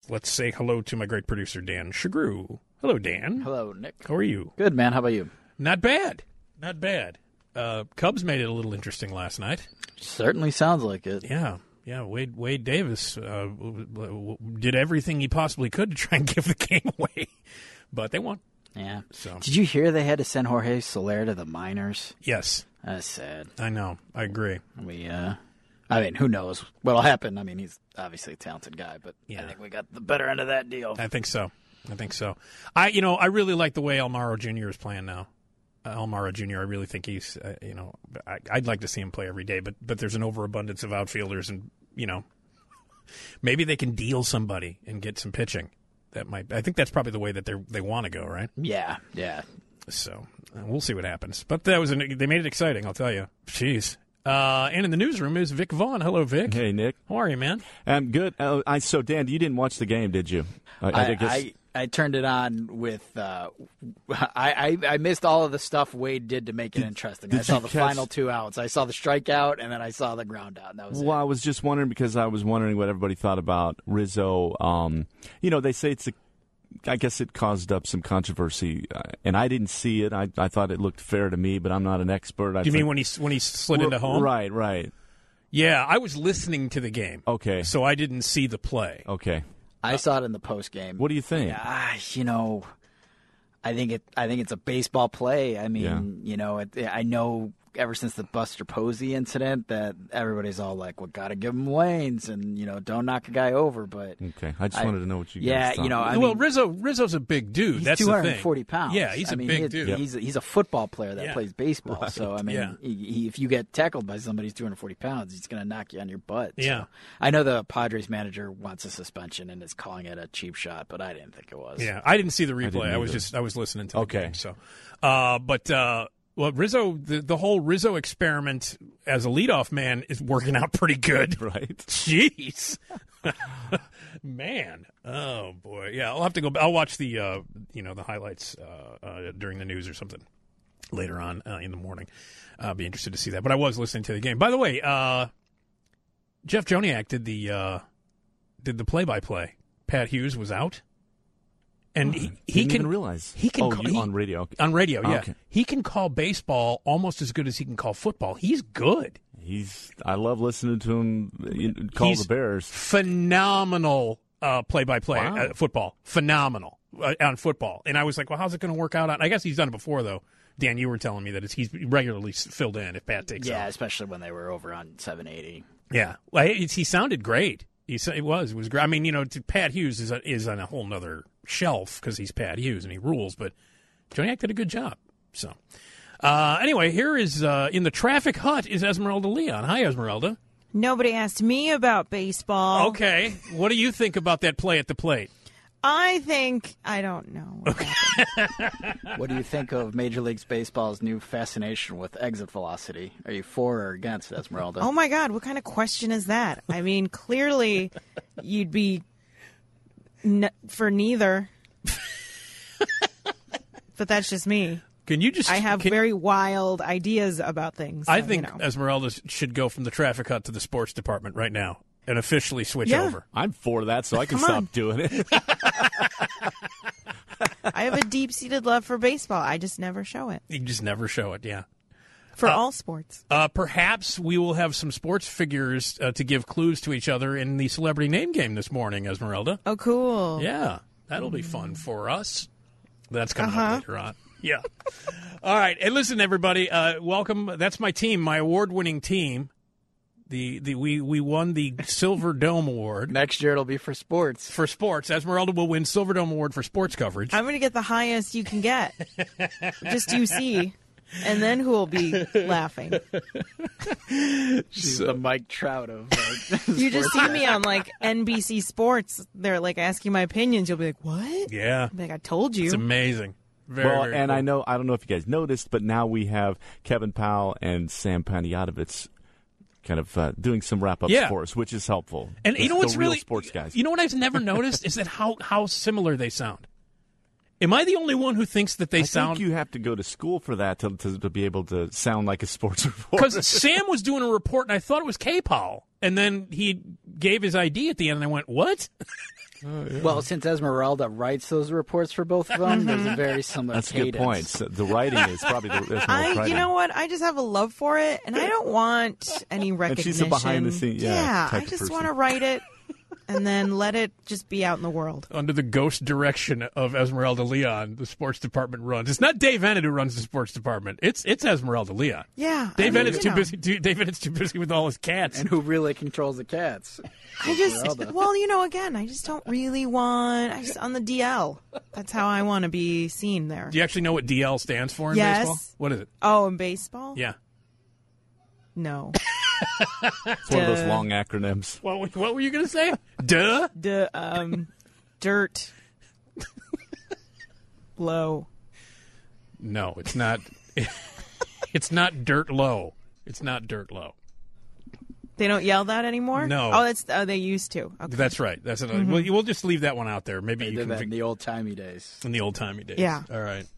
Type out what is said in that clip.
let's say hello to my great producer, Dan Shagru. Hello, Dan. Hello, Nick. How are you? Good, man. How about you? Not bad. Not bad. Cubs made it a little interesting last night. Certainly sounds like it. Yeah. Wade Davis did everything he possibly could to try and give the game away, but they won. Yeah. So. Did you hear they had to send Jorge Soler to the minors? Yes. That's sad. I know. I agree. I mean, who knows what'll happen? I mean, he's obviously a talented guy, but I think we got the better end of that deal. I think so. I really like the way Almaro Jr. is playing now. Almaro Jr., I really think he's, I'd like to see him play every day, but there's an overabundance of outfielders, and, maybe they can deal somebody and get some pitching. I think that's probably the way that they want to go, right? Yeah. So we'll see what happens. But they made it exciting, I'll tell you. Jeez. And in the newsroom is Vic Vaughn. Hello, Vic. Hey, Nick. How are you, man? I'm good. So, Dan, you didn't watch the game, did you? I turned it on with I missed all of the stuff Wade did to make it interesting. I saw the final 2 outs. I saw the strikeout, and then I saw the ground out, and that was it. I was just wondering because I was wondering what everybody thought about Rizzo. They say I guess it caused up some controversy, and I didn't see it. I thought it looked fair to me, but I'm not an expert. You mean when he slid into home? Right. Yeah, I was listening to the game. Okay. So I didn't see the play. Okay. I saw it in the post game. What do you think? I think it's a baseball play. I mean, I know ever since the Buster Posey incident that everybody's all like, "Well, gotta give him lanes and don't knock a guy over." But okay, I just wanted to know what you guys thought. Well, Rizzo's a big dude. He's That's 240 the thing. pounds. Yeah, he's a big dude. He's a football player that plays baseball. Right. So I mean, if you get tackled by somebody who's 240 pounds, he's going to knock you on your butt. Yeah, so, I know the Padres manager wants a suspension and is calling it a cheap shot, but I didn't think it was. Yeah, I didn't see the replay. I was listening to the game. So, Well, Rizzo, the whole Rizzo experiment as a leadoff man is working out pretty good. Right. Jeez. Man. Oh, boy. Yeah, I'll have to go. I'll watch the highlights during the news or something later on in the morning. I'll be interested to see that. But I was listening to the game. By the way, Jeff Joniak did the play-by-play. Pat Hughes was out. And he didn't can even realize. He can on radio. Okay. On radio, yeah. Okay. He can call baseball almost as good as he can call football. He's good. I love listening to him call the Bears. Phenomenal play-by-play football. Phenomenal on football. And I was like, well, how's it going to work out? I guess he's done it before, though. Dan, you were telling me that he's regularly filled in if Pat takes off. Yeah, especially when they were over on 780. Yeah. Well, he sounded great. It was great. I mean, Pat Hughes is on a whole nother shelf because he's Pat Hughes and he rules, but Joniak did a good job. So, anyway, here is in the traffic hut is Esmeralda Leon. Hi, Esmeralda. Nobody asked me about baseball. Okay. What do you think about that play at the plate? I don't know. What do you think of Major League Baseball's new fascination with exit velocity? Are you for or against, Esmeralda? Oh, my God. What kind of question is that? I mean, clearly you'd be for neither. But that's just me. I have very wild ideas about things. I think Esmeralda should go from the traffic hut to the sports department right now and officially switch over. I'm for that, so I can stop doing it. I have a deep-seated love for baseball. I just never show it. You just never show it, yeah. For all sports. Perhaps we will have some sports figures to give clues to each other in the celebrity name game this morning, Esmeralda. Oh, cool. Yeah, that'll be fun for us. That's coming up later on. Yeah. All right. And listen, everybody, welcome. That's my team, my award-winning team. We won the Silver Dome Award. Next year it'll be for sports. For sports. Esmeralda will win Silver Dome Award for sports coverage. I'm going to get the highest you can get. Just you see. And then who will be laughing? She's the Mike Trout of you just see me on NBC Sports. They're asking my opinions. You'll be like, what? Yeah. I'll be like, I told you. It's amazing. Very cool. I don't know if you guys noticed, but now we have Kevin Powell and Sam Panayotovich kind of doing some wrap-ups for us, which is helpful. And you know what's real really sports guys. You know what I've never noticed is that how similar they sound. Am I the only one who thinks that they sound? I think you have to go to school for that to be able to sound like a sports reporter. Because Sam was doing a report, and I thought it was K. Powell, and then he gave his ID at the end, and I went, "What?" Well, since Esmeralda writes those reports for both of them, there's a very similar That's a cadence. good point. So the writing is probably there's more writing. You know what? I just have a love for it, and I don't want any recognition. And she's a behind-the-scenes, I type of just person. want to write it and then let it just be out in the world. Under the ghost direction of Esmeralda Leon, the sports department runs. It's not Dave Ennett who runs the sports department. It's Esmeralda Leon. Yeah, Dave I mean, Ennett's too busy. Dave Ennett's too busy with all his cats. And who really controls the cats? I just, Esmeralda. well, again, I just don't really want. On the DL. That's how I want to be seen there. Do you actually know what DL stands for in Yes. baseball? What is it? Oh, in baseball? Yeah. No. It's one of those long acronyms. What were you going to say? Duh. Dirt. Low. No, it's not. It's not dirt low. It's not dirt low. They don't yell that anymore? No. Oh, they used to. Okay. That's right. That's another. We'll just leave that one out there. Maybe They you did can that in the old-timey days. in the old timey days. Yeah. All right.